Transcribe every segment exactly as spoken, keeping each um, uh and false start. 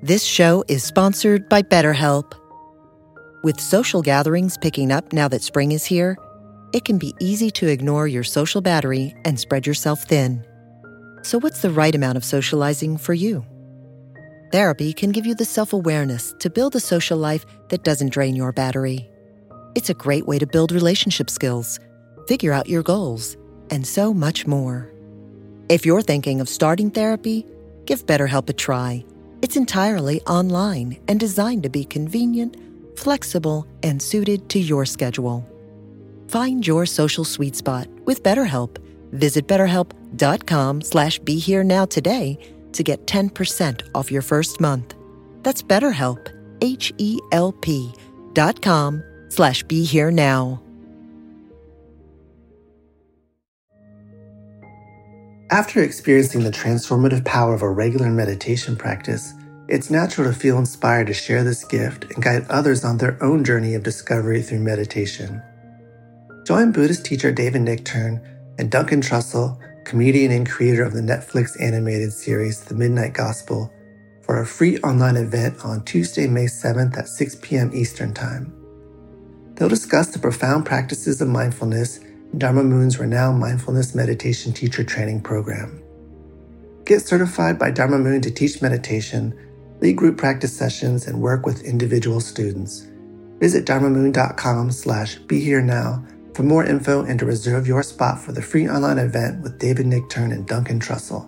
This show is sponsored by BetterHelp. With social gatherings picking up now that spring is here, it can be easy to ignore your social battery and spread yourself thin. So what's the right amount of socializing for you? Therapy can give you the self-awareness to build a social life that doesn't drain your battery. It's a great way to build relationship skills, figure out your goals, and so much more. If you're thinking of starting therapy, give BetterHelp a try. It's entirely online and designed to be convenient, flexible, and suited to your schedule. Find your social sweet spot with BetterHelp. Visit betterhelp.com slash be here now today to get ten percent off your first month. That's BetterHelp, H E L P dot com slash be here now. After experiencing the transformative power of a regular meditation practice, it's natural to feel inspired to share this gift and guide others on their own journey of discovery through meditation. Join Buddhist teacher David Nichtern and Duncan Trussell, comedian and creator of the Netflix animated series The Midnight Gospel, for a free online event on Tuesday, May seventh at six p.m. Eastern Time. They'll discuss the profound practices of mindfulness in Dharma Moon's renowned mindfulness meditation teacher training program. Get certified by Dharma Moon to teach meditation, lead group practice sessions, and work with individual students. Visit dharmamoon.com slash be here now for more info and to reserve your spot for the free online event with David Nichtern and Duncan Trussell.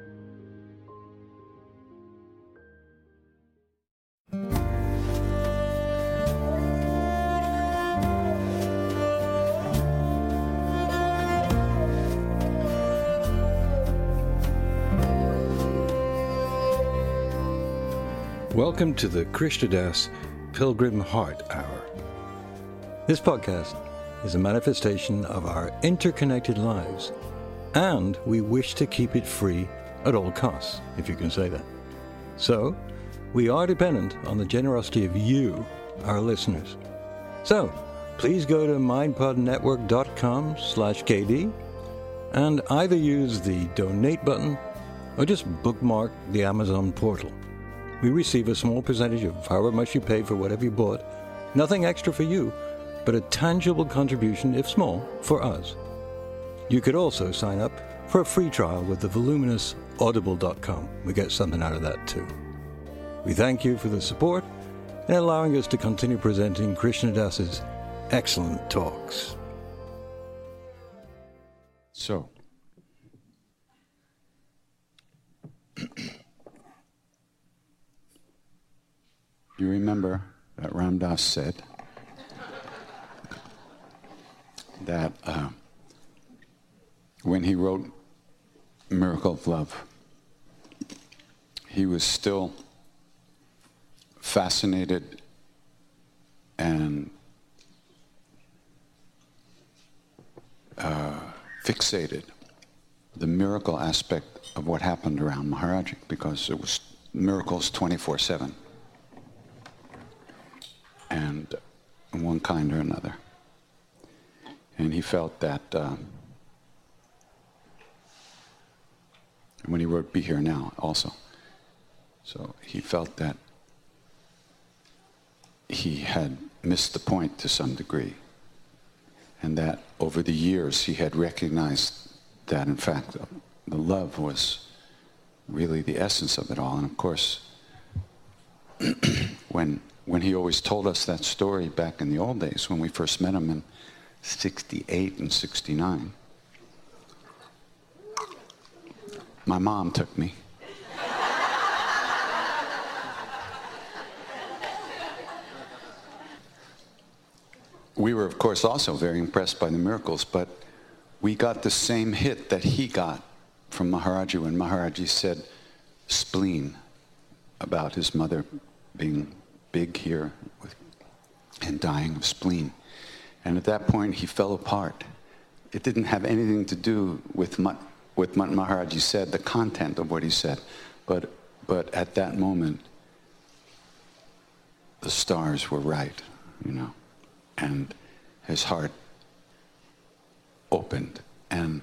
Welcome to the Krishna Das Pilgrim Heart Hour. This podcast is a manifestation of our interconnected lives, and we wish to keep it free at all costs, if you can say that. So, we are dependent on the generosity of you, our listeners. So, please go to mindpodnetwork.com slash KD and either use the donate button or just bookmark the Amazon portal. We receive a small percentage of however much you pay for whatever you bought. Nothing extra for you, but a tangible contribution, if small, for us. You could also sign up for a free trial with the voluminous audible dot com. We get something out of that too. We thank you for the support and allowing us to continue presenting Krishna Das's excellent talks. So, you remember that Ram Dass said that uh, when he wrote Miracle of Love, he was still fascinated and uh, fixated the miracle aspect of what happened around Maharaji, because it was miracles twenty-four seven. And one kind or another. And he felt that um, when he wrote Be Here Now also, so he felt that he had missed the point to some degree, and that over the years he had recognized that in fact the love was really the essence of it all. And of course, when when he always told us that story back in the old days, when we first met him in sixty-eight and sixty-nine, my mom took me. We were, of course, also very impressed by the miracles, but we got the same hit that he got from Maharaji when Maharaji said spleen about his mother being big here with, and dying of spleen. And at that point, he fell apart. It didn't have anything to do with what, with what Maharaji said, the content of what he said. But, but at that moment, the stars were right, you know, and his heart opened. And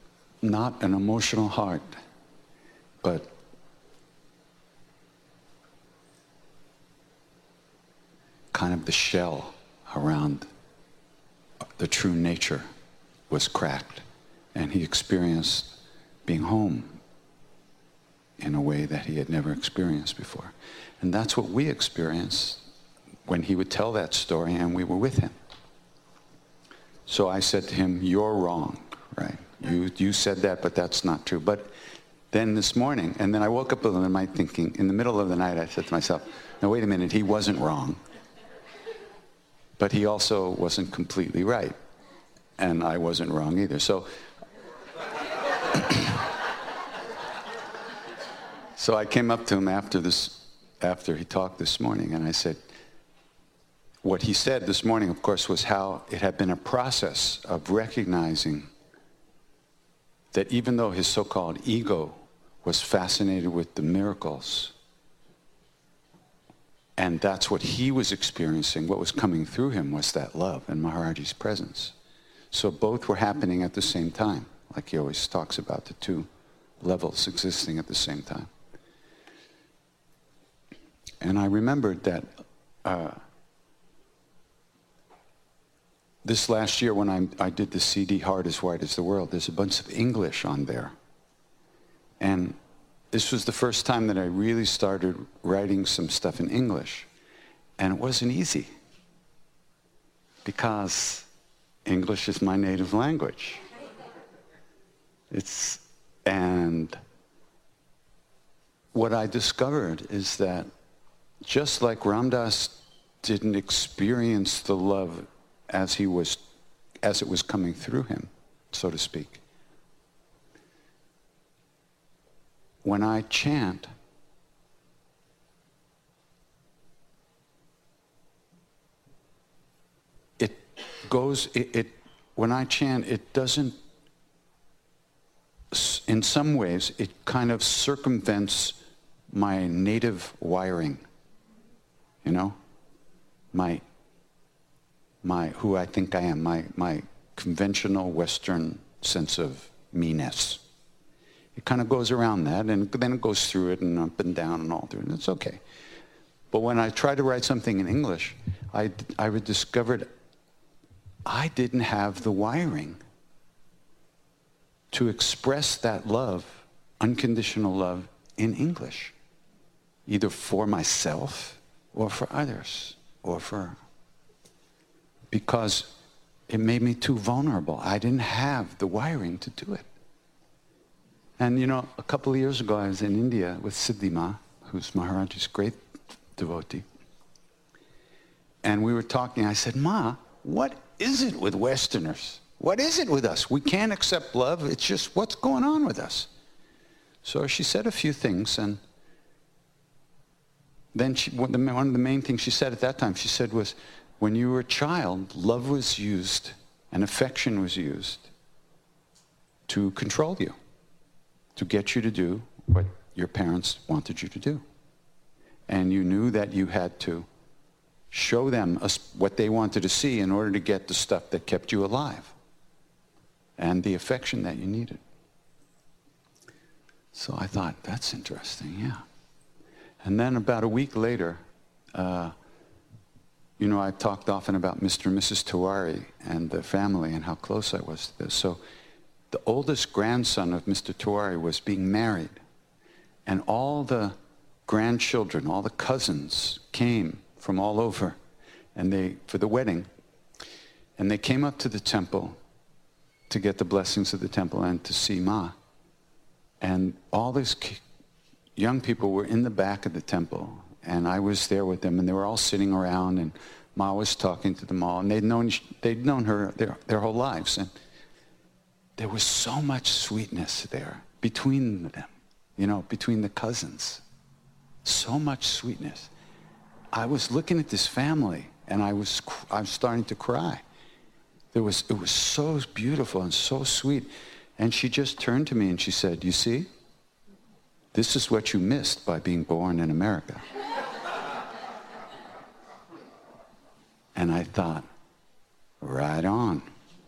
not an emotional heart, but of the shell around the true nature was cracked, and he experienced being home in a way that he had never experienced before. And that's what we experienced when he would tell that story and we were with him. So I said to him, you're wrong, right? You, you said that, but that's not true. But then this morning, and then I woke up in the night thinking, in the middle of the night, I said to myself, no, wait a minute, he wasn't wrong. But he also wasn't completely right. And I wasn't wrong either. So, so I came up to him after this, after he talked this morning, and I said, what he said this morning, of course, was how it had been a process of recognizing that even though his so-called ego was fascinated with the miracles, and that's what he was experiencing, what was coming through him was that love and Maharaji's presence. So both were happening at the same time, like he always talks about the two levels existing at the same time. And I remembered that uh, this last year when I, I did the C D Heart as Wide as the World, there's a bunch of English on there. And this was the first time that I really started writing some stuff in English. And it wasn't easy, because English is my native language. It's, and what I discovered is that just like Ram Dass didn't experience the love as he was, as it was coming through him, so to speak, when I chant, it goes, it, it, when I chant, it doesn't, in some ways, it kind of circumvents my native wiring, you know, my, my, who I think I am, my, my conventional Western sense of me-ness. It kind of goes around that, and then it goes through it and up and down and all through it, and it's okay. But when I tried to write something in English, I, I discovered I didn't have the wiring to express that love, unconditional love, in English, either for myself or for others, or for, because it made me too vulnerable. I didn't have the wiring to do it. And you know, a couple of years ago, I was in India with Siddhi Ma, who's Maharaji's great devotee. And we were talking, I said, Ma, what is it with Westerners? What is it with us? We can't accept love. It's just, what's going on with us? So she said a few things, and then she, one of the main things she said at that time, she said was, when you were a child, love was used and affection was used to control you, to get you to do what your parents wanted you to do. And you knew that you had to show them what they wanted to see in order to get the stuff that kept you alive and the affection that you needed. So I thought, that's interesting, yeah. And then about a week later, uh, you know, I talked often about Mister and Missus Tiwari and the family and how close I was to this. So the oldest grandson of Mister Tiwari was being married, and all the grandchildren, all the cousins came from all over, and they, for the wedding, and they came up to the temple to get the blessings of the temple and to see Ma. And all these young people were in the back of the temple, and I was there with them, and they were all sitting around, and Ma was talking to them all, and they'd known, they'd known her their, their whole lives. And there was so much sweetness there between them, you know, between the cousins. So much sweetness. I was looking at this family, and I was, I was starting to cry. There was, it was so beautiful and so sweet. And she just turned to me and she said, you see, this is what you missed by being born in America. And I thought, right on.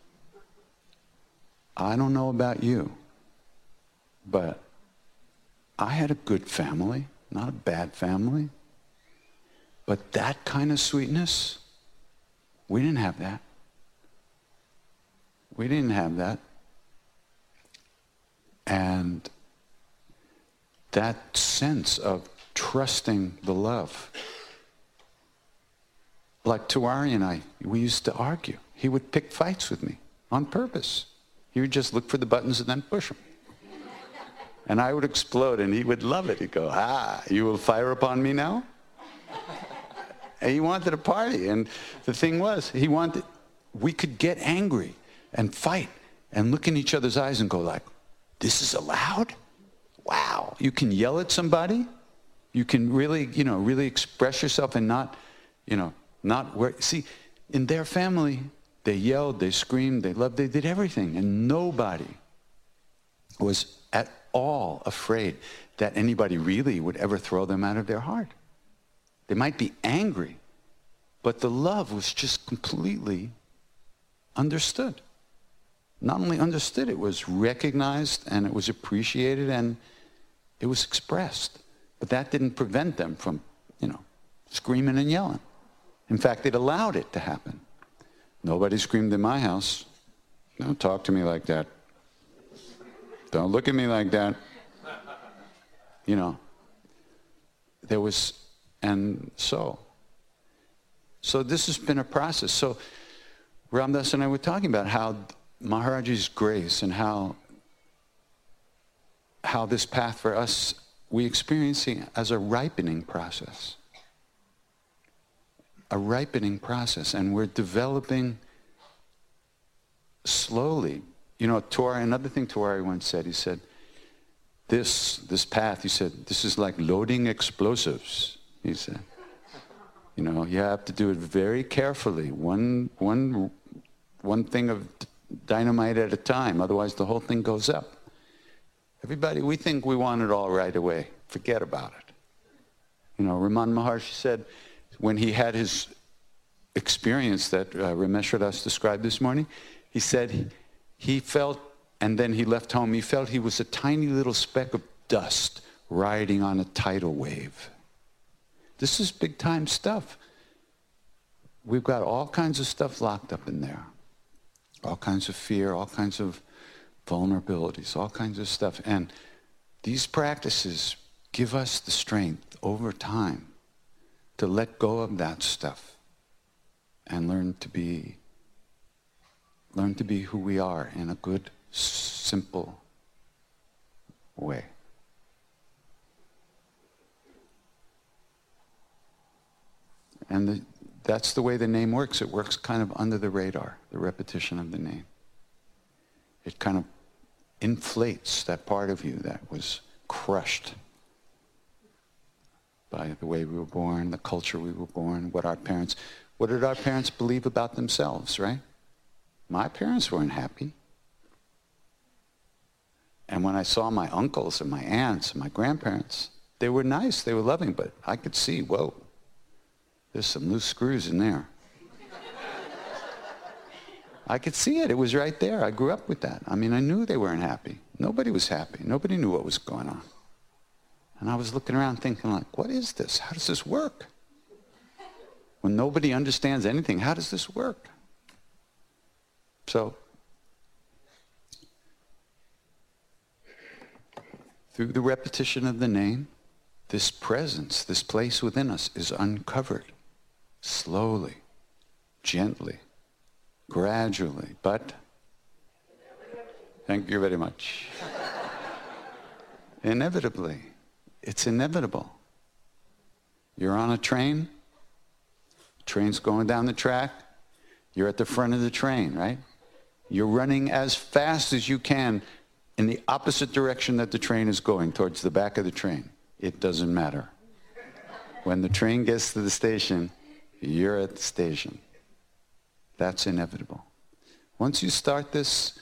I don't know about you, but I had a good family, not a bad family. But that kind of sweetness, We didn't have that. We didn't have that. And that sense of trusting the love. Like Tewari and I, we used to argue. He would pick fights with me on purpose. He would just look for the buttons and then push them. And I would explode and he would love it. He'd go, ah, you will fire upon me now? And he wanted a party. And the thing was, he wanted, we could get angry and fight and look in each other's eyes and go like, this is allowed? Wow. You can yell at somebody. You can really, you know, really express yourself and not, you know, not work. See, in their family, they yelled, they screamed, they loved, they did everything. And nobody was at all afraid that anybody really would ever throw them out of their heart. They might be angry, but the love was just completely understood. Not only understood, it was recognized and it was appreciated and it was expressed. But that didn't prevent them from, you know, screaming and yelling. In fact, it allowed it to happen. Nobody screamed in my house. Don't talk to me like that. Don't look at me like that. You know, there was, and so. So this has been a process. So Ram Dass and I were talking about how Maharaji's grace and how, how this path for us, we experiencing as a ripening process. A ripening process. And we're developing slowly. You know, Tewari, another thing Tewari once said, he said, this, this path, he said, this is like loading explosives, he said. You know, you have to do it very carefully, one, one, one thing of dynamite at a time, otherwise the whole thing goes up. Everybody, we think we want it all right away. Forget about it. You know, Raman Maharshi said, when he had his experience that uh, Rameshwar Das described this morning, he said he, he felt, and then he left home, he felt he was a tiny little speck of dust riding on a tidal wave. This is big time stuff. We've got all kinds of stuff locked up in there. All kinds of fear, all kinds of vulnerabilities, all kinds of stuff. And these practices give us the strength over time to let go of that stuff and learn to be learn to be who we are in a good, simple way. And the, that's the way the name works. It works kind of under the radar, the repetition of the name. It kind of inflates that part of you that was crushed by the way we were born, the culture we were born, what our parents, what did our parents believe about themselves, right? My parents weren't happy. And when I saw my uncles and my aunts and my grandparents, they were nice, they were loving, but I could see, whoa, there's some loose screws in there. I could see it. It was right there. I grew up with that. I mean, I knew they weren't happy. Nobody was happy. Nobody knew what was going on. And I was looking around thinking like, what is this? How does this work? When nobody understands anything, how does this work? So, through the repetition of the name, this presence, this place within us is uncovered slowly, gently, gradually, but thank you very much. Inevitably. It's inevitable. You're on a train, train's going down the track, you're at the front of the train, right? You're running as fast as you can in the opposite direction that the train is going, towards the back of the train. It doesn't matter. When the train gets to the station, you're at the station. That's inevitable. Once you start this,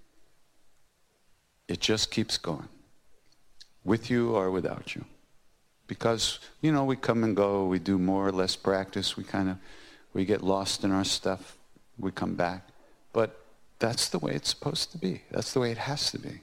it just keeps going, with you or without you. Because, you know, we come and go, we do more or less practice, we kind of, we get lost in our stuff, we come back. But that's the way it's supposed to be. That's the way it has to be.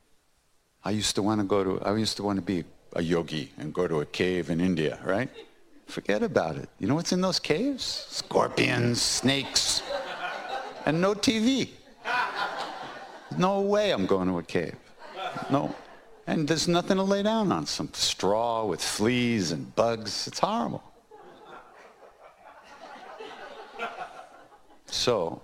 I used to want to go to, I used to want to be a yogi and go to a cave in India, right? Forget about it. You know what's in those caves? Scorpions, snakes, and no T V. No way I'm going to a cave. No. And there's nothing to lay down on. Some straw with fleas and bugs. It's horrible. So,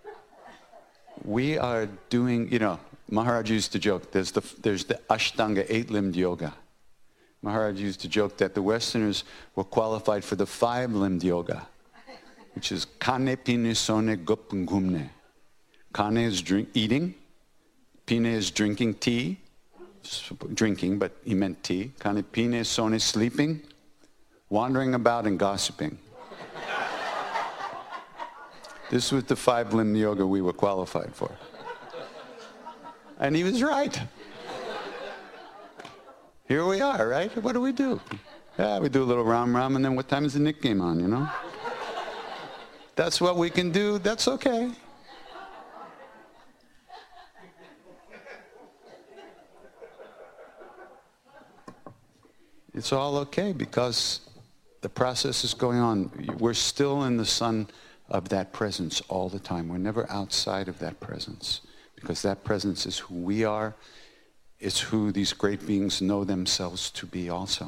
we are doing, you know, Maharaj used to joke, there's the, there's the Ashtanga, eight-limbed yoga. Maharaj used to joke that the Westerners were qualified for the five-limbed yoga, which is Kane, Pine, Sone, Gup, and Gumne. Kane is drink, eating. Pine is drinking tea. Drinking, but he meant tea. Kane, Pine, Sone, sleeping. Wandering about and gossiping. This was the five-limbed yoga we were qualified for. And he was right. Here we are, right? What do we do? Yeah, we do a little Ram Ram, and then what time is the Nick game on, you know? That's what we can do. That's okay. It's all okay because the process is going on. We're still in the sun of that presence all the time. We're never outside of that presence because that presence is who we are. It's who these great beings know themselves to be also.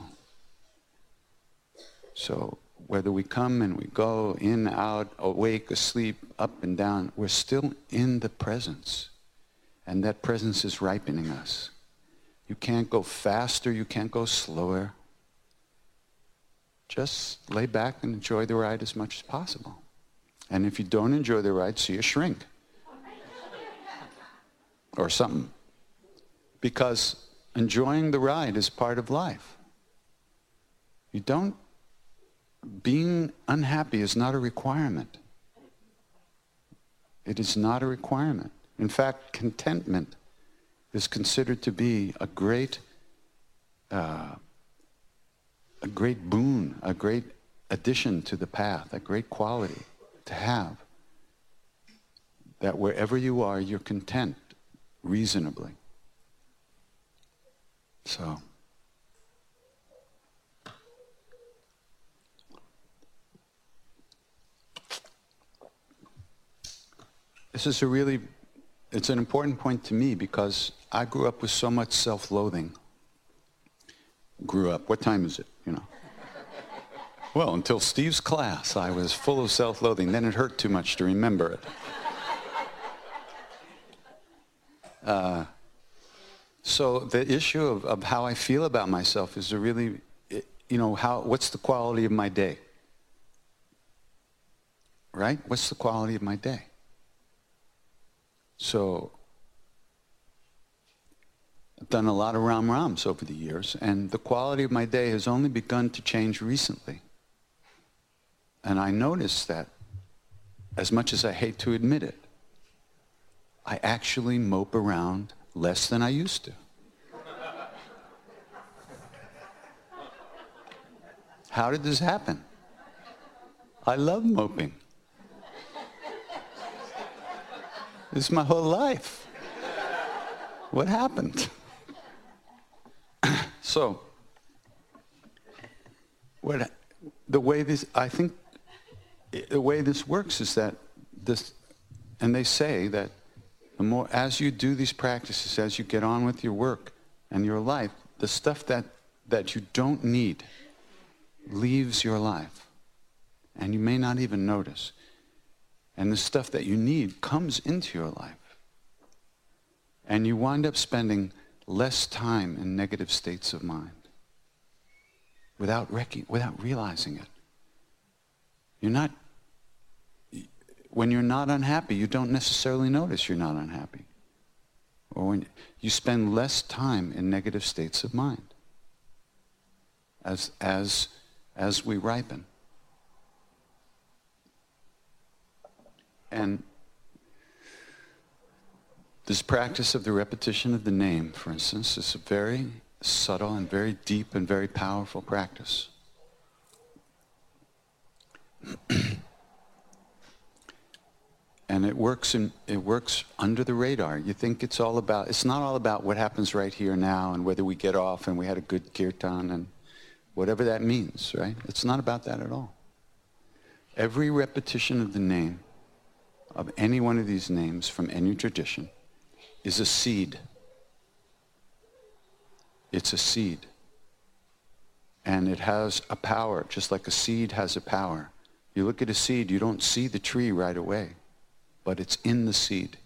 So whether we come and we go, in, out, awake, asleep, up and down, we're still in the presence. And that presence is ripening us. You can't go faster, you can't go slower. Just lay back and enjoy the ride as much as possible. And if you don't enjoy the ride, see a shrink. Or something. Because enjoying the ride is part of life. You don't, being unhappy is not a requirement. It is not a requirement. In fact, contentment is considered to be a great, uh, a great boon, a great addition to the path, a great quality to have. That wherever you are, you're content reasonably. So, this is a really, it's an important point to me because I grew up with so much self-loathing. Grew up, what time is it, you know? Well, until Steve's class, I was full of self-loathing. Then it hurt too much to remember it. Uh, so the issue of, of how I feel about myself is a really, you know, how, what's the quality of my day? Right? What's the quality of my day? So, I've done a lot of Ram Rams over the years, and the quality of my day has only begun to change recently. And I noticed that, as much as I hate to admit it, I actually mope around less than I used to. How did this happen? I love moping. This is my whole life. What happened? So, what the way this, I think, the way this works is that this, and they say that the more, as you do these practices, as you get on with your work and your life, the stuff that, that you don't need leaves your life. And you may not even notice. And the stuff that you need comes into your life. And you wind up spending less time in negative states of mind without rec- without realizing it. You're not, when you're not unhappy, you don't necessarily notice you're not unhappy. Or when you spend less time in negative states of mind as, as, as we ripen. And this practice of the repetition of the name, for instance, is a very subtle and very deep and very powerful practice. And it works in, it works under the radar. You think it's all about, it's not all about what happens right here now and whether we get off and we had a good kirtan and whatever that means, right? It's not about that at all. Every repetition of the name, of any one of these names from any tradition, is a seed. It's a seed. And it has a power, just like a seed has a power. You look at a seed, you don't see the tree right away, but it's in the seed.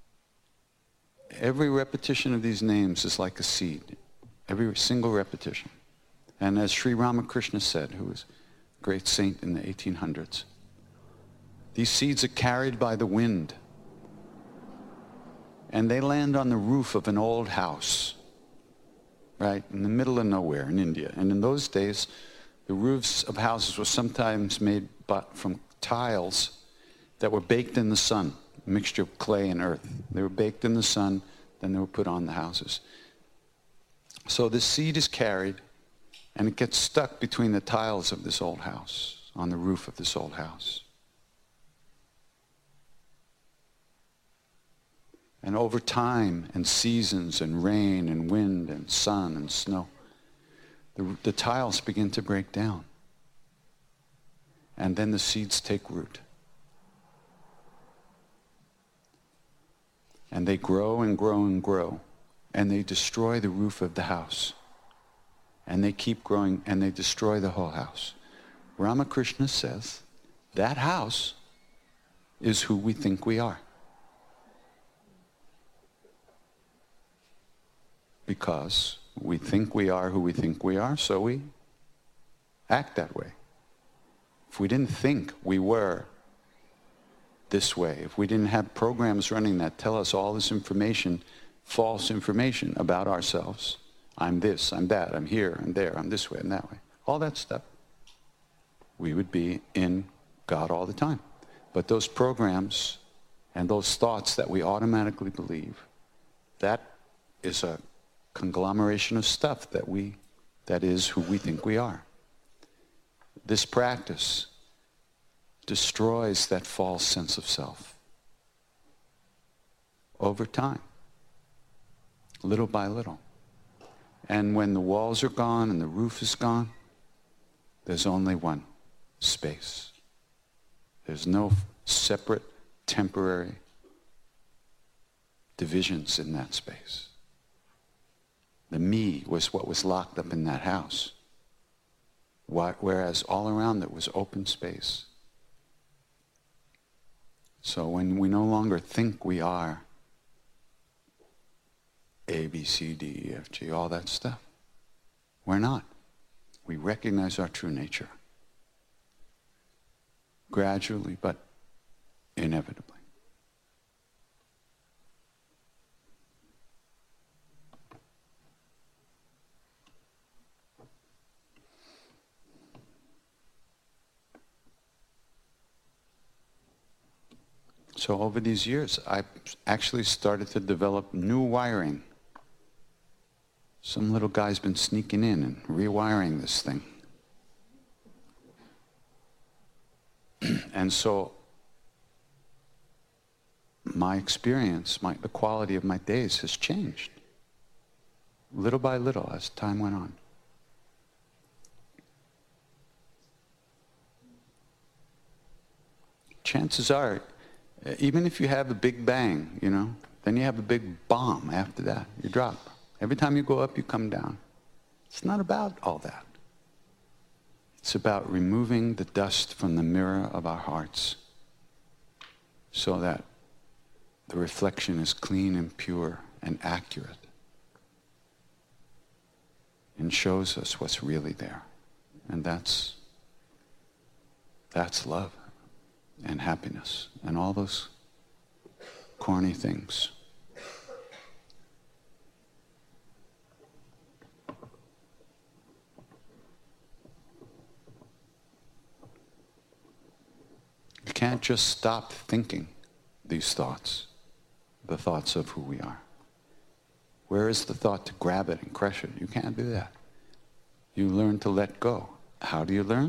Every repetition of these names is like a seed. Every single repetition. And as Sri Ramakrishna said, who was a great saint in the eighteen hundreds, these seeds are carried by the wind. And they land on the roof of an old house, right, in the middle of nowhere in India. And in those days, the roofs of houses were sometimes made but from tiles that were baked in the sun, a mixture of clay and earth. They were baked in the sun, then they were put on the houses. So the seed is carried, and it gets stuck between the tiles of this old house, on the roof of this old house. And over time and seasons and rain and wind and sun and snow, the, the tiles begin to break down. And then the seeds take root. And they grow and grow and grow. And they destroy the roof of the house. And they keep growing and they destroy the whole house. Ramakrishna says, that house is who we think we are. Because we think we are who we think we are, so we act that way. If we didn't think we were this way, if we didn't have programs running that tell us all this information, false information about ourselves, I'm this, I'm that, I'm here, I'm there, I'm this way, I'm that way, all that stuff, we would be in God all the time. But those programs and those thoughts that we automatically believe, that is a conglomeration of stuff that we, that is who we think we are. This practice destroys that false sense of self over time, little by little. And when the walls are gone and the roof is gone, there's only one, space. There's no separate, temporary divisions in that space. The me was what was locked up in that house, whereas all around it was open space. So when we no longer think we are A, B, C, D, E, F, G, all that stuff, we're not. We recognize our true nature. Gradually, but inevitably. So over these years, I actually started to develop new wiring. Some little guy's been sneaking in and rewiring this thing. And so my experience, my, the quality of my days has changed, little by little as time went on. Chances are, even if you have a big bang, you know, then you have a big bomb after that. You drop. Every time you go up, you come down. It's not about all that. It's about removing the dust from the mirror of our hearts so that the reflection is clean and pure and accurate and shows us what's really there. And that's, that's love and happiness and all those corny things. You can't just stop thinking these thoughts, the thoughts of who we are. Where is the thought to grab it and crush it? You can't do that. You learn to let go. How do you learn?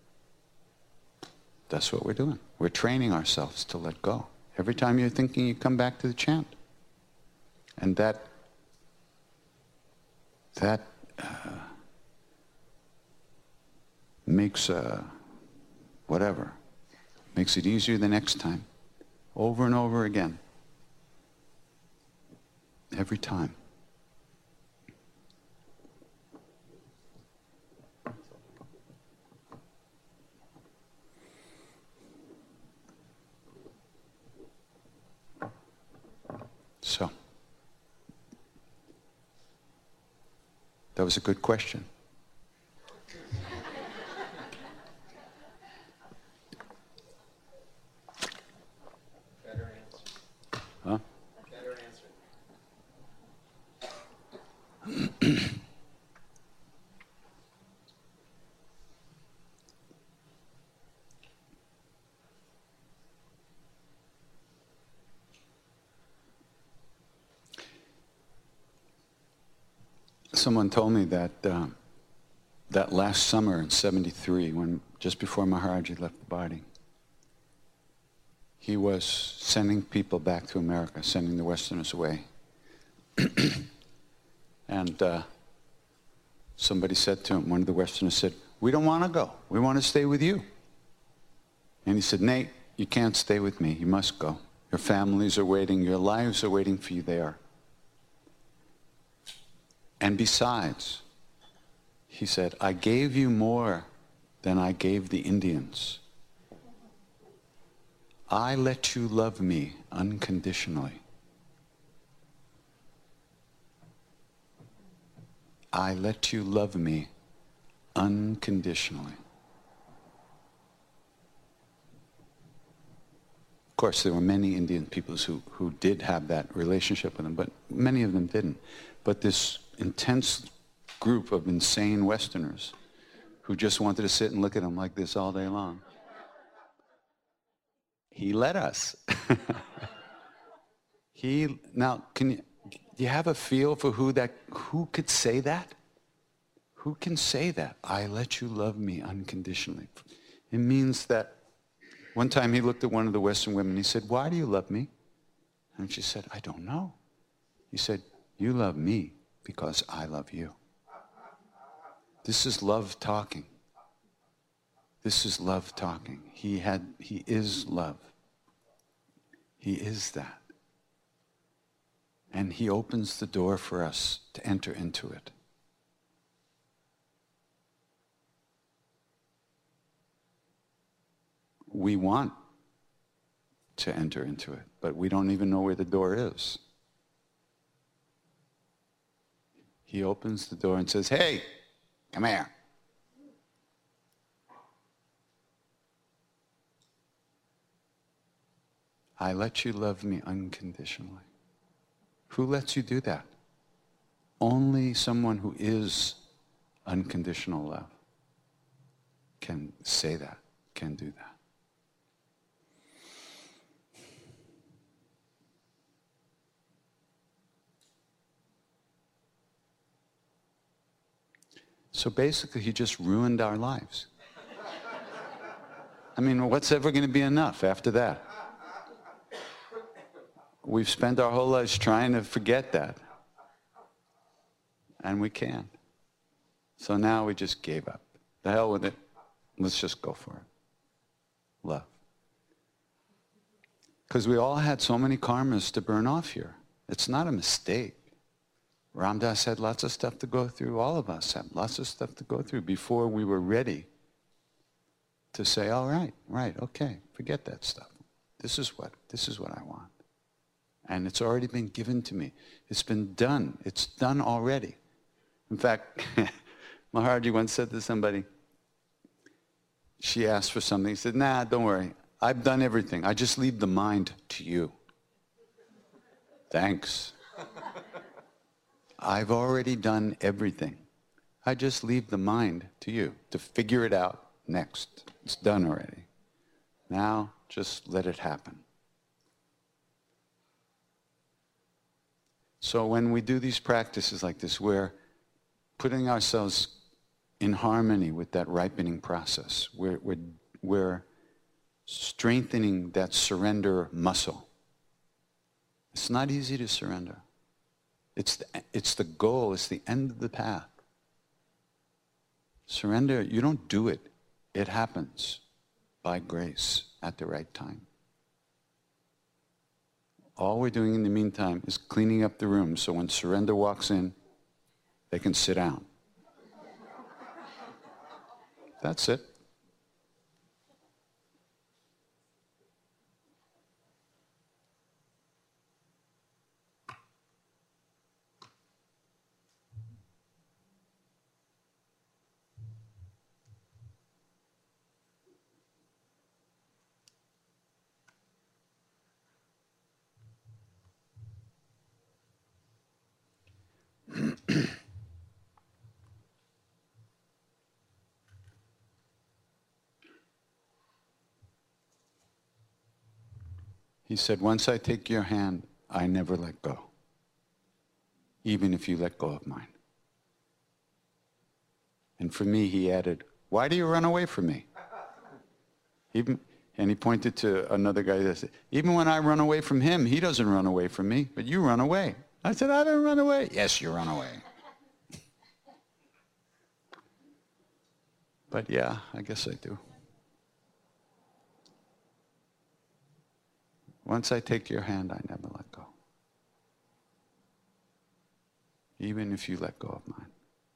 That's what we're doing. We're training ourselves to let go. Every time you're thinking, you come back to the chant. And that, that uh, makes uh, whatever, makes it easier the next time, over and over again, every time. So, that was a good question. Better answer. Huh? Better answer. Someone told me that uh, that last summer in seventy-three, when just before Maharaji left the body, he was sending people back to America, sending the Westerners away. And uh, somebody said to him, one of the Westerners said, "We don't want to go. We want to stay with you." And he said, "Nate, you can't stay with me. You must go. Your families are waiting. Your lives are waiting for you there. And besides," he said, "I gave you more than I gave the Indians. I let you love me unconditionally. I let you love me unconditionally." Of course, there were many Indian peoples who, who did have that relationship with them, but many of them didn't. But this intense group of insane Westerners who just wanted to sit and look at him like this all day long, he let us. he now can you do you have a feel for who that who could say that? Who can say that? I let you love me unconditionally. It means that one time he looked at one of the Western women, he said, "Why do you love me?" And she said, "I don't know." He said, "You love me because I love you." This is love talking. This is love talking. He had, he is love. He is that. And he opens the door for us to enter into it. We want to enter into it, but we don't even know where the door is. He opens the door and says, "Hey, come here." I let you love me unconditionally. Who lets you do that? Only someone who is unconditional love can say that, can do that. So basically, he just ruined our lives. I mean, what's ever going to be enough after that? We've spent our whole lives trying to forget that. And we can't. So now we just gave up. The hell with it. Let's just go for it. Love. Because we all had so many karmas to burn off here. It's not a mistake. Ram Dass had lots of stuff to go through. All of us had lots of stuff to go through before we were ready to say, all right, right, okay, forget that stuff. This is what, this is what I want. And it's already been given to me. It's been done. It's done already. In fact, Maharaji once said to somebody, she asked for something. He said, "Nah, don't worry. I've done everything. I just leave the mind to you." Thanks. I've already done everything. I just leave the mind to you to figure it out next. It's done already. Now, just let it happen. So when we do these practices like this, we're putting ourselves in harmony with that ripening process. We're, we're, we're strengthening that surrender muscle. It's not easy to surrender. It's the, it's the goal. It's the end of the path. Surrender, you don't do it. It happens by grace at the right time. All we're doing in the meantime is cleaning up the room so when surrender walks in, they can sit down. That's it. He said, once I take your hand, I never let go, even if you let go of mine. And for me, he added, why do you run away from me? Even, and he pointed to another guy that said, even when I run away from him, he doesn't run away from me, but you run away. I said, I don't run away. Yes, you run away. But yeah, I guess I do. Once I take your hand, I never let go. Even if you let go of mine.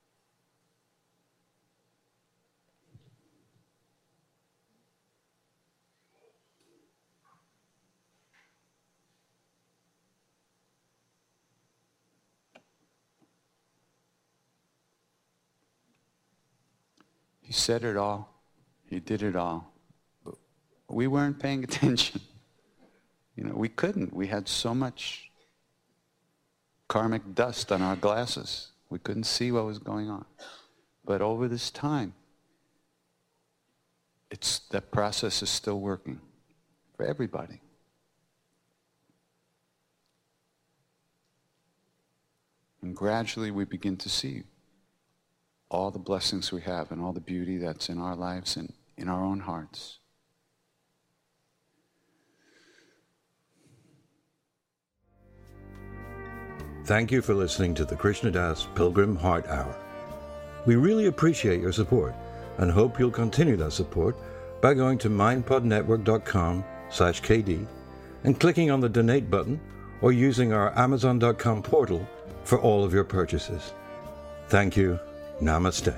He said it all. He did it all. But we weren't paying attention. You know, we couldn't. We had so much karmic dust on our glasses. We couldn't see what was going on. But over this time, it's that process is still working for everybody. And gradually we begin to see all the blessings we have and all the beauty that's in our lives and in our own hearts. Thank you for listening to the Krishna Das Pilgrim Heart Hour. We really appreciate your support and hope you'll continue that support by going to mindpodnetwork.com slash KD and clicking on the donate button or using our amazon dot com portal for all of your purchases. Thank you. Namaste.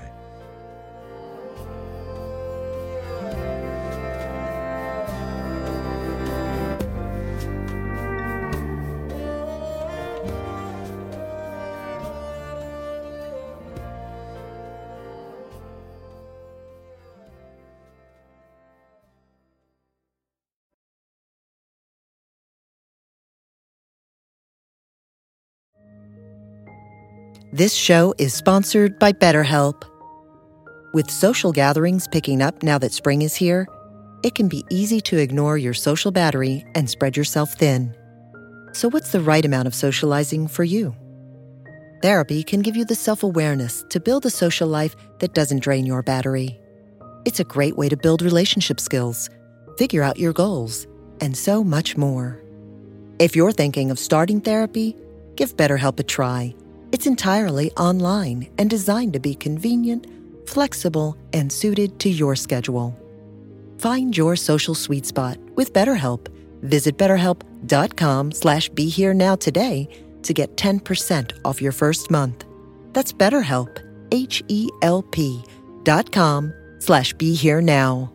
This show is sponsored by BetterHelp. With social gatherings picking up now that spring is here, it can be easy to ignore your social battery and spread yourself thin. So what's the right amount of socializing for you? Therapy can give you the self-awareness to build a social life that doesn't drain your battery. It's a great way to build relationship skills, figure out your goals, and so much more. If you're thinking of starting therapy, give BetterHelp a try. It's entirely online and designed to be convenient, flexible, and suited to your schedule. Find your social sweet spot with BetterHelp. Visit betterhelp.com slash be here now today to get ten percent off your first month. That's BetterHelp, H E L P dot com slash be here now.